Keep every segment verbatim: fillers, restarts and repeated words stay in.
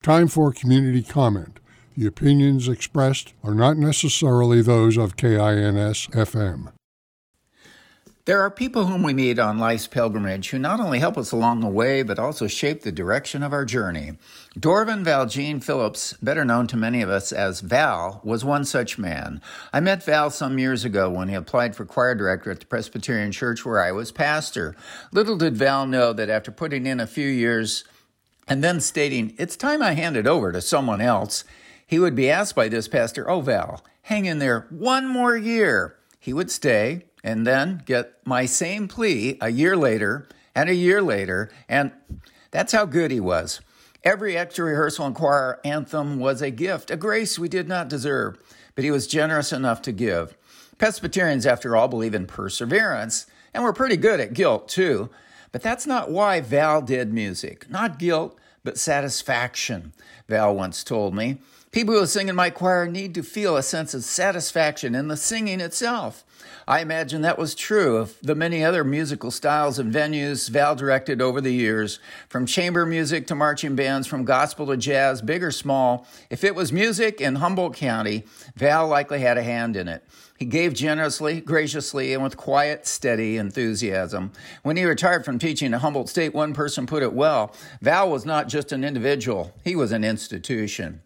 Time for community comment. The opinions expressed are not necessarily those of K I N S F M. There are people whom we meet on life's pilgrimage who not only help us along the way, but also shape the direction of our journey. Dorvin Valjean Phillips, better known to many of us as Val, was one such man. I met Val some years ago when he applied for choir director at the Presbyterian Church where I was pastor. Little did Val know that after putting in a few years and then stating, "It's time I hand it over to someone else," he would be asked by this pastor, "Oh, Val, hang in there one more year." He would stay and then get my same plea a year later and a year later, and that's how good he was. Every extra rehearsal and choir anthem was a gift, a grace we did not deserve, but he was generous enough to give. Presbyterians, after all, believe in perseverance, and we're pretty good at guilt, too. But that's not why Val did music. Not guilt, but satisfaction, Val once told me. People who sing in my choir need to feel a sense of satisfaction in the singing itself. I imagine that was true of the many other musical styles and venues Val directed over the years, from chamber music to marching bands, from gospel to jazz, big or small. If it was music in Humboldt County, Val likely had a hand in it. He gave generously, graciously, and with quiet, steady enthusiasm. When he retired from teaching at Humboldt State, one person put it well, Val was not just an individual, he was an institution.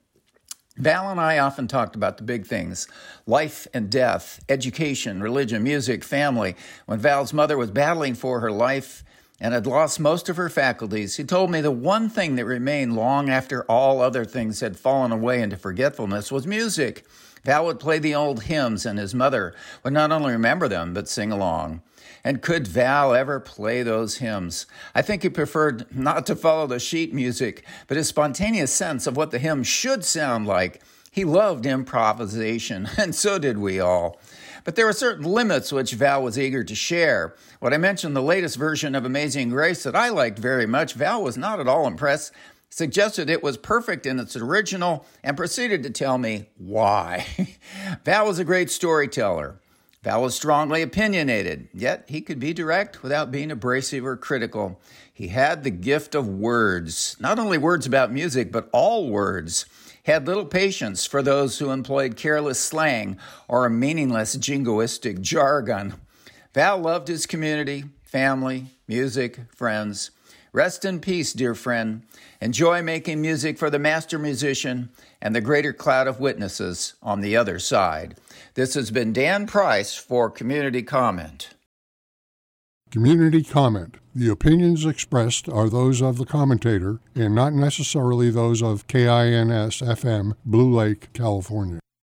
Val and I often talked about the big things, life and death, education, religion, music, family. When Val's mother was battling for her life and had lost most of her faculties, he told me the one thing that remained long after all other things had fallen away into forgetfulness was music. Val would play the old hymns, and his mother would not only remember them, but sing along. And could Val ever play those hymns? I think he preferred not to follow the sheet music, but his spontaneous sense of what the hymn should sound like. He loved improvisation, and so did we all. But there were certain limits which Val was eager to share. When I mentioned the latest version of Amazing Grace that I liked very much, Val was not at all impressed, suggested it was perfect in its original, and proceeded to tell me why. Val was a great storyteller. Val was strongly opinionated, yet he could be direct without being abrasive or critical. He had the gift of words, not only words about music, but all words. He had little patience for those who employed careless slang or a meaningless jingoistic jargon. Val loved his community, family, music, friends. Rest in peace, dear friend. Enjoy making music for the master musician and the greater cloud of witnesses on the other side. This has been Dan Price for Community Comment. Community comment. The opinions expressed are those of the commentator and not necessarily those of K I N S F M, Blue Lake, California.